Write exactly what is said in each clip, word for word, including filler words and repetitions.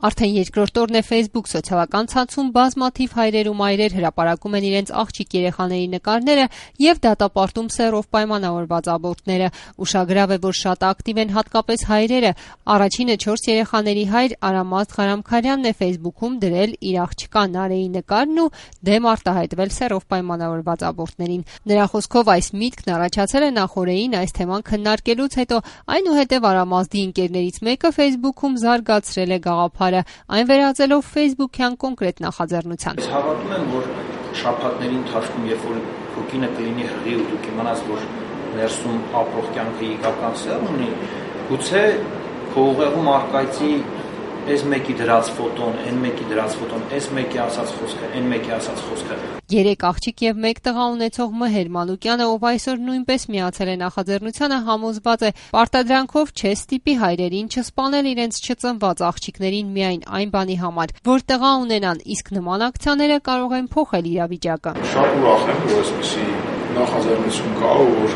Արդեն երկրորդ օրն է Facebook սոցիալական ցանցում բազմաթիվ հայրեր ու մայրեր հրապարակում են իրենց աղջիկ երեխաների նկարները եւ դատապարտում սեռով պայմանավորված աբորտները։ Ուշագրավ է, որ շատ ակտիվ են հատկապես հայրերը։ Առաջինը չորս երեխաների հայր Արամազդ Ղարամքարյանն է Facebook-ում դրել իր աղջկա Նարեի նկարն ու դեմ արտահայտվել սեռով պայմանավորված աբորտներին։ Նրա խոսքով այս միտքն առաջացել է նախօրեին այս թեման քննարկելուց հետո, այնուհետև Արամազդի ընկերներից մեկը Facebook-ում զարգացրել է գաղափարը, այն վերածելով Facebook-յան կոնկրետ նախաձեռնության։ Հավատում եմ, որ շաբաթների ընթացքում, երբ որ քո կինը կլինի հղի ու դու կիմանաս, որ ներսում ապրող կյանքը իգական սեր ունի, գուցե քո ուղեղում արկայծի այս մեկի դրած ֆոտոն, այն մեկի դրած ֆոտոն, այս մեկի ասած խոսքը, այն մեկի ասած խոսքը։ Երեք աղջիկ եւ մեկ տղա ունեցող Մհեր Մանուկյանը, ով այսօր նույնպես միացել է նախաձեռնությանը, համոզված է, պարտադրանքով չէ ստիպի հայրերին չսպանել իրենց չծնված աղջիկներին միայն այն բանի համար, որ տղա ունենան, իսկ նման ակցիաները կարող են փոխել իրավիճակը։ Շատ ուրախ եմ, որ այսպիսի նախաձեռնություն կա, որ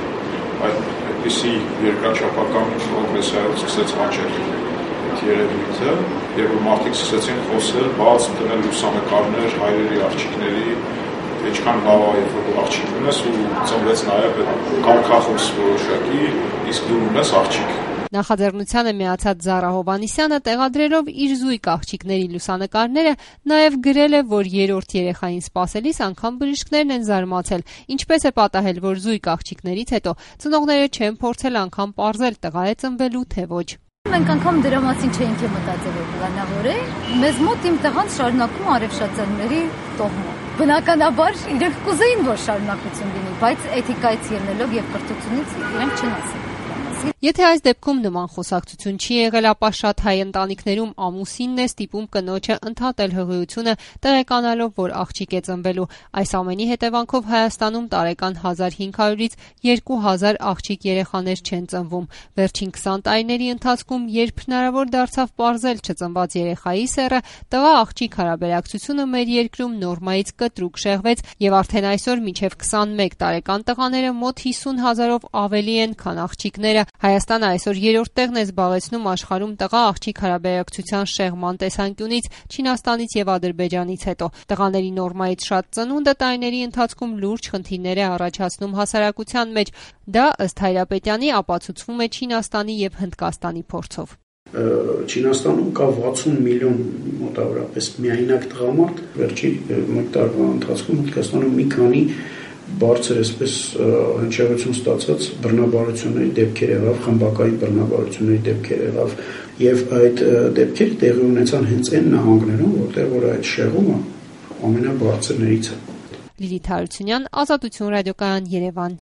այդպիսի երկրաչափական պրոգրեսիայով սկսեց հաճել երևույթը, եւ որ մարդիկ սկսեցին խոսել, բաց դնել լուսանկարներ հայրերի, աղջիկների, ինչքան լավ է, երբ որ աղջիկ ունես ու ծնվեց նաեւ կարգախոս որոշակի, իսկ դու ունես աղջիկ։ Նախաձեռնությանը միացած Զարա Հովհաննիսյանը տեղադրելով իր զույգ աղջիկների լուսանկարները նաև գրել է, որ երրորդ երեխային սպասելիս անգամ բժիշկներն են զարմացել, ինչպես է պատահել, որ զույգ աղջիկներից հետո ծնողները չեն փորձել անգամ պարզել տղա է ծնվելու թե ոչ։ Մենք անգամ դրա մասին չէինք մտածել, որ պլանավոր է։ Մեզ մոտ իմ տղան շարունակում արևշացանների տոհմը։ Բնականաբար իրենք կուզեին, որ շարունակություն լինի, բայց էթիկայից ելնելով եւ կրթությունից իրենք չեն ասել։ Եթե այս դեպքում նման խոսակցություն չի եղել, ապա շատ հայ ընտանիքներում ամուսինն է ստիպում կնոջը ընդհատել հղիությունը, տեղեկանալով, որ աղջիկ է ծնվելու։ Այս ամենի հետևանքով Հայաստանում տարեկան հազար հինգ հարյուրից երկու հազար աղջիկ երեխաներ չեն ծնվում։ Վերջին քսան տարիների ընթացքում, երբ հնարավոր դարձավ պարզել չծնված երեխայի սեռը, տղա-աղջիկ հարաբերակցությունը մեր երկրում նորմայից կտրուկ շեղվեց եւ արդեն այսօր մինչեւ քսանմեկ տարեկան տղաները մոտ հիսուն հազարով ավելի են, քան աղջիկները։ Հայաստանը այսօր երրորդ տեղն է զբաղեցնում աշխարհում տղա-աղջիկ հարաբերակցության շեղման տեսանկյունից Չինաստանից եւ Ադրբեջանից հետո։ Տղաների նորմայից շատ ծնունդը տարիների ընթացքում լուրջ խնդիրներ է առաջացնում հասարակության մեջ։ Դա ըստ Հայրապետյանի ապացուցվում է Չինաստանի եւ Հնդկաստանի փորձով։ Չինաստանում կա վաթսուն միլիոն մոտավորապես միայնակ տղամարդ, վերջի մեկ տարվա ընթացքում Հնդկաստանում մի քանի բարձր այսպես հնչեղություն ստացած բռնաբարությունների դեպքեր եղավ, խմբակային բռնաբարությունների դեպքեր եղավ եւ այդ դեպքերը տեղի ունեցան հենց այն նահանգներում, որտեղ որ այդ շեղումը ամենաբարձրներից է։ Լիլիթ Հարությունյան, Ազատություն ռադիոկայան, Երևան։